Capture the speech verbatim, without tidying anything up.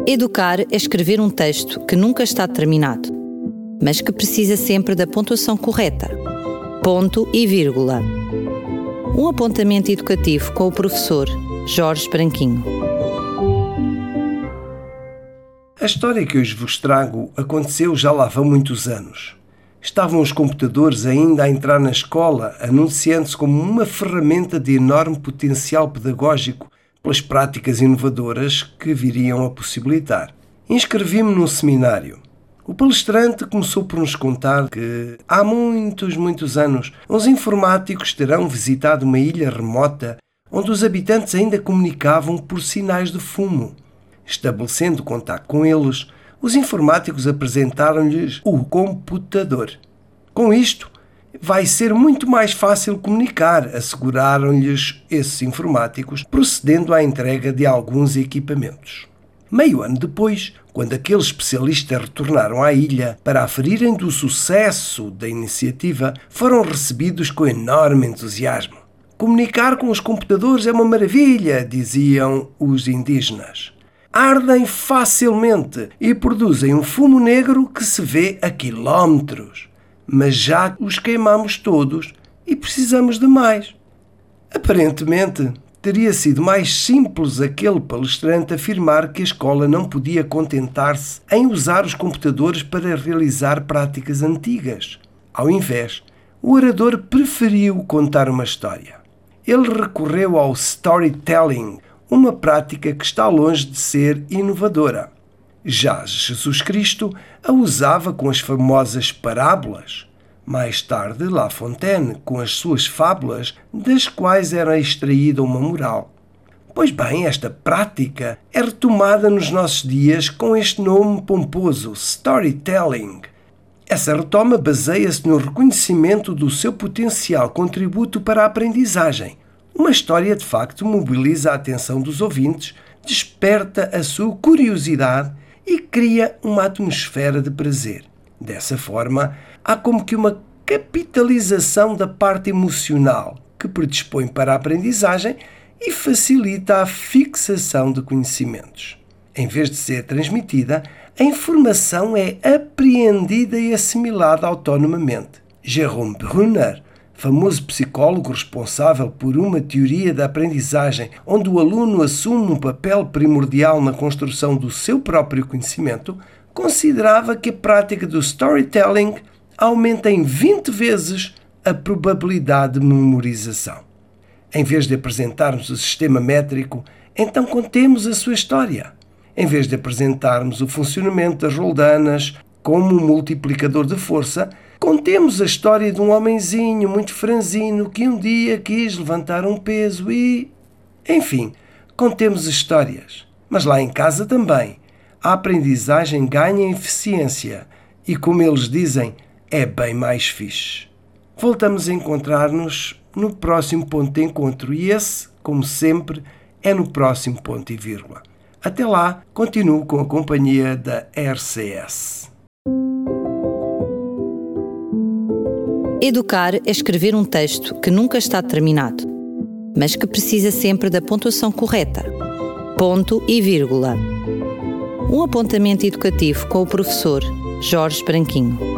Educar é escrever um texto que nunca está terminado, mas que precisa sempre da pontuação correta. Ponto e vírgula. Um apontamento educativo com o professor Jorge Branquinho. A história que hoje vos trago aconteceu já lá vão muitos anos. Estavam os computadores ainda a entrar na escola, anunciando-se como uma ferramenta de enorme potencial pedagógico pelas práticas inovadoras que viriam a possibilitar. Inscrevi-me num seminário. O palestrante começou por nos contar que há muitos, muitos anos, uns informáticos terão visitado uma ilha remota onde os habitantes ainda comunicavam por sinais de fumo. Estabelecendo contato com eles, os informáticos apresentaram-lhes o computador. Com isto, vai ser muito mais fácil comunicar, asseguraram-lhes esses informáticos, procedendo à entrega de alguns equipamentos. Meio ano depois, quando aqueles especialistas retornaram à ilha para aferirem do sucesso da iniciativa, foram recebidos com enorme entusiasmo. Comunicar com os computadores é uma maravilha, diziam os indígenas. Ardem facilmente e produzem um fumo negro que se vê a quilómetros. Mas já os queimamos todos e precisamos de mais. Aparentemente, teria sido mais simples aquele palestrante afirmar que a escola não podia contentar-se em usar os computadores para realizar práticas antigas. Ao invés, o orador preferiu contar uma história. Ele recorreu ao storytelling, uma prática que está longe de ser inovadora. Já Jesus Cristo a usava com as famosas parábolas. Mais tarde, La Fontaine, com as suas fábulas, das quais era extraída uma moral. Pois bem, esta prática é retomada nos nossos dias com este nome pomposo, storytelling. Essa retoma baseia-se no reconhecimento do seu potencial contributo para a aprendizagem. Uma história, de facto, mobiliza a atenção dos ouvintes, desperta a sua curiosidade e cria uma atmosfera de prazer. Dessa forma, há como que uma capitalização da parte emocional que predispõe para a aprendizagem e facilita a fixação de conhecimentos. Em vez de ser transmitida, a informação é apreendida e assimilada autonomamente. Jerome Bruner, famoso psicólogo responsável por uma teoria da aprendizagem onde o aluno assume um papel primordial na construção do seu próprio conhecimento, considerava que a prática do storytelling aumenta em vinte vezes a probabilidade de memorização. Em vez de apresentarmos o sistema métrico, então contemos a sua história. Em vez de apresentarmos o funcionamento das roldanas como um multiplicador de força, contemos a história de um homenzinho muito franzino que um dia quis levantar um peso e... Enfim, contemos histórias. Mas lá em casa também. A aprendizagem ganha em eficiência e, como eles dizem, é bem mais fixe. Voltamos a encontrar-nos no próximo ponto de encontro e esse, como sempre, é no próximo ponto e vírgula. Até lá, continuo com a companhia da R C S. Educar é escrever um texto que nunca está terminado, mas que precisa sempre da pontuação correta. Ponto e vírgula. Um apontamento educativo com o professor Jorge Branquinho.